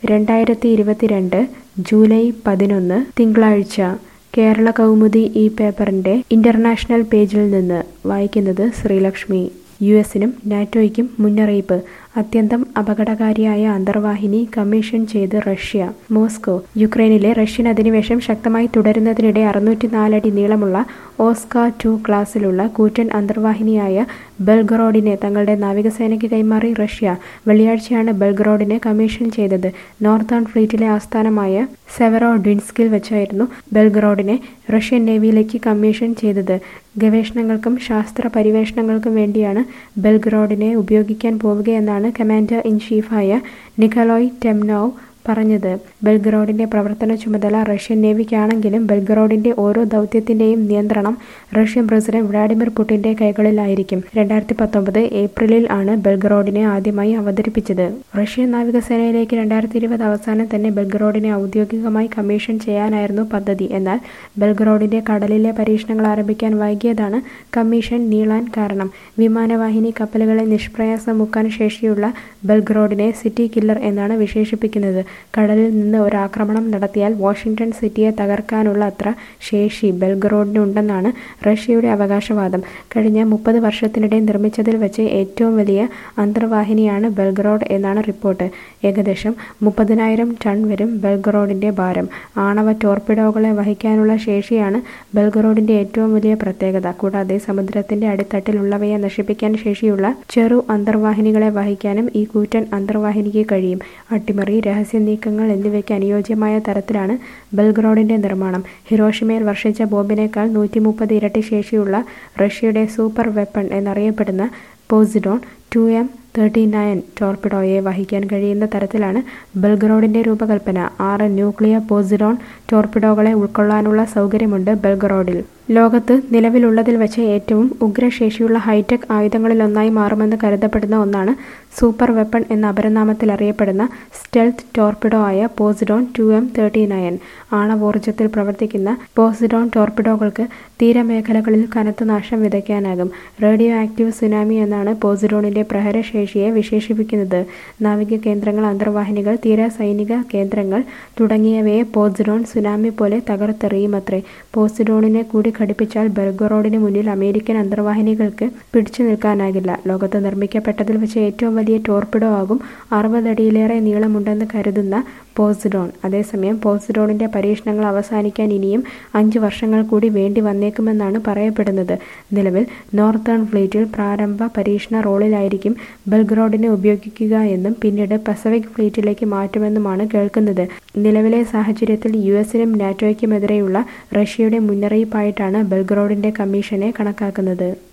2022 July 11 തിങ്കളാഴ്ച കേരള കൗമുദി ഈ പേപ്പറിന്റെ ഇന്റർനാഷണൽ പേജിൽ നിന്ന് വായിക്കുന്നത് ശ്രീലക്ഷ്മി. യുഎസിനും നാറ്റോയ്ക്കും മുന്നറിയിപ്പ്. അത്യന്തം അപകടകാരിയായ അന്തർവാഹിനി കമ്മീഷൻ ചെയ്ത് റഷ്യ. മോസ്കോ. യുക്രൈനിലെ റഷ്യൻ അധിനിവേശം ശക്തമായി തുടരുന്നതിനിടെ 604 അടി നീളമുള്ള ഓസ്കാർ II ക്ലാസിലുള്ള കൂറ്റൻ അന്തർവാഹിനിയായ ബെൽഗറോഡിനെ തങ്ങളുടെ നാവികസേനയ്ക്ക് കൈമാറി റഷ്യ. വെള്ളിയാഴ്ചയാണ് ബെൽഗറോഡിനെ കമ്മീഷൻ ചെയ്തത്. നോർത്തേൺ ഫ്ലീറ്റിലെ ആസ്ഥാനമായ സെവറോഡിൻസ്കിൽ വെച്ചായിരുന്നു ബെൽഗറോഡിനെ റഷ്യൻ നേവിയിലേക്ക് കമ്മീഷൻ ചെയ്തത്. ഗവേഷണങ്ങൾക്കും ശാസ്ത്ര പര്യവേഷണങ്ങൾക്കും വേണ്ടിയാണ് ബെൽഗറോഡിനെ ഉപയോഗിക്കാൻ പോവുകയെന്നാണ് കമാൻഡർ ഇൻ ചീഫായ നിക്കലോയ് ടെംനോവ് പറഞ്ഞത്. ബെൽഗറോഡിന്റെ പ്രവർത്തന ചുമതല റഷ്യൻ നേവിക്കാണെങ്കിലും ബെൽഗറോഡിന്റെ ഓരോ ദൗത്യത്തിന്റെയും നിയന്ത്രണം റഷ്യൻ പ്രസിഡന്റ് വ്ളാഡിമിർ പുടിന്റെ കൈകളിലായിരിക്കും. 2019 ഏപ്രിലിൽ ആണ് ബെൽഗറോഡിനെ ആദ്യമായി അവതരിപ്പിച്ചത്. റഷ്യൻ നാവികസേനയിലേക്ക് 2020 അവസാനം തന്നെ ബെൽഗറോഡിനെ ഔദ്യോഗികമായി കമ്മീഷൻ ചെയ്യാനായിരുന്നു പദ്ധതി. എന്നാൽ ബെൽഗറോഡിന്റെ കടലിലെ പരീക്ഷണങ്ങൾ ആരംഭിക്കാൻ വൈകിയതാണ് കമ്മീഷൻ നീളാൻ കാരണം. വിമാനവാഹിനി കപ്പലുകളെ നിഷ്പ്രയാസം മുക്കാൻ ശേഷിയുള്ള ബെൽഗറോഡിനെ സിറ്റി കില്ലർ എന്നാണ് വിശേഷിപ്പിക്കുന്നത്. കടലിൽ നിന്ന് ഒരാക്രമണം നടത്തിയാൽ വാഷിംഗ്ടൺ സിറ്റിയെ തകർക്കാനുള്ള അത്ര ശേഷി ബെൽഗറോഡിനുണ്ടെന്നാണ് റഷ്യയുടെ അവകാശവാദം. കഴിഞ്ഞ 30 വർഷത്തിനിടെ നിർമ്മിച്ചതിൽ വെച്ച് ഏറ്റവും വലിയ അന്തർവാഹിനിയാണ് ബെൽഗറോഡ് എന്നാണ് റിപ്പോർട്ട്. ഏകദേശം 30,000 ടൺ വരും ബെൽഗറോഡിന്റെ ഭാരം. ആണവ ടോർപിഡോകളെ വഹിക്കാനുള്ള ശേഷിയാണ് ബെൽഗറോഡിന്റെ ഏറ്റവും വലിയ പ്രത്യേകത. കൂടാതെ സമുദ്രത്തിന്റെ അടിത്തട്ടിലുള്ളവയെ നശിപ്പിക്കാൻ ശേഷിയുള്ള ചെറു അന്തർവാഹിനികളെ വഹിക്കാനും ഈ കൂറ്റൻ അന്തർവാഹിനിക്ക് കഴിയും. അട്ടിമറി, രഹസ്യ നീക്കങ്ങൾ എന്നിവയ്ക്ക് അനുയോജ്യമായ തരത്തിലാണ് ബെൽഗറോഡിന്റെ നിർമ്മാണം. ഹിരോഷിമയിൽ വർഷിച്ച ബോംബിനേക്കാൾ 130 ഇരട്ടി ശേഷിയുള്ള റഷ്യയുടെ സൂപ്പർ വെപ്പൺ എന്നറിയപ്പെടുന്ന പോസിഡോൺ 2M39 ടോർപിഡോയെ വഹിക്കാൻ കഴിയുന്ന തരത്തിലാണ് ബെൽഗറോഡിന്റെ രൂപകൽപ്പന. 6 ന്യൂക്ലിയർ പോസിഡോൺ ടോർപിഡോകളെ ഉൾക്കൊള്ളാനുള്ള സൗകര്യമുണ്ട് ബെൽഗറോഡിൽ. ലോകത്ത് നിലവിലുള്ളതിൽ വെച്ച് ഏറ്റവും ഉഗ്രശേഷിയുള്ള ഹൈടെക് ആയുധങ്ങളിലൊന്നായി മാറുമെന്ന് കരുതപ്പെടുന്ന ഒന്നാണ് സൂപ്പർ വെപ്പൺ എന്ന അപരനാമത്തിൽ അറിയപ്പെടുന്ന സ്റ്റെൽത്ത് ടോർപിഡോ ആയ പോസിഡോൺ 2M39. ആണവോർജ്ജത്തിൽ പ്രവർത്തിക്കുന്ന പോസിഡോൺ ടോർപിഡോകൾക്ക് തീരമേഖലകളിൽ കനത്ത നാശം വിതയ്ക്കാനാകും. റേഡിയോ ആക്റ്റീവ് സുനാമി എന്നാണ് പോസിഡോണിന്റെ പ്രഹരശേഷിയെ വിശേഷിപ്പിക്കുന്നത്. നാവിക കേന്ദ്രങ്ങൾ, അന്തർവാഹിനികൾ, തീര സൈനിക കേന്ദ്രങ്ങൾ തുടങ്ങിയവയെ പോസിഡോൺ സുനാമി പോലെ തകർത്തെറിയുമത്രേ. പോസിഡോണിനെ കൂടി ഘടിപ്പിച്ചാൽ ബെൽഗറോഡിന് മുന്നിൽ അമേരിക്കൻ അന്തർവാഹിനികൾക്ക് പിടിച്ചു നിൽക്കാനാകില്ല. ലോകത്ത് നിർമ്മിക്കപ്പെട്ടതിൽ വെച്ച് ഏറ്റവും വലിയ ടോർപിഡോ ആകും 60 അടിയിലേറെ നീളമുണ്ടെന്ന് കരുതുന്ന പോസിഡോൺ. അതേസമയം പോസിഡോണിന്റെ പരീക്ഷണങ്ങൾ അവസാനിക്കാൻ ഇനിയും 5 വർഷങ്ങൾ കൂടി വേണ്ടി വന്നേക്കുമെന്നാണ് പറയപ്പെടുന്നത്. നിലവിൽ നോർത്തേൺ ഫ്ലീറ്റിൽ പ്രാരംഭ പരീക്ഷണ റോളിലായിരിക്കും ബെൽഗറോഡിനെ ഉപയോഗിക്കുക എന്നും പിന്നീട് പസഫിക് ഫ്ലീറ്റിലേക്ക് മാറ്റുമെന്നുമാണ് കേൾക്കുന്നത്. നിലവിലെ സാഹചര്യത്തിൽ യുഎസിനും നാറ്റോയ്ക്കുമെതിരെയുള്ള റഷ്യയുടെ മുന്നറിയിപ്പായിട്ടാണ് ബെൽഗറോഡിന്റെ കമ്മീഷനെ കണക്കാക്കുന്നത്.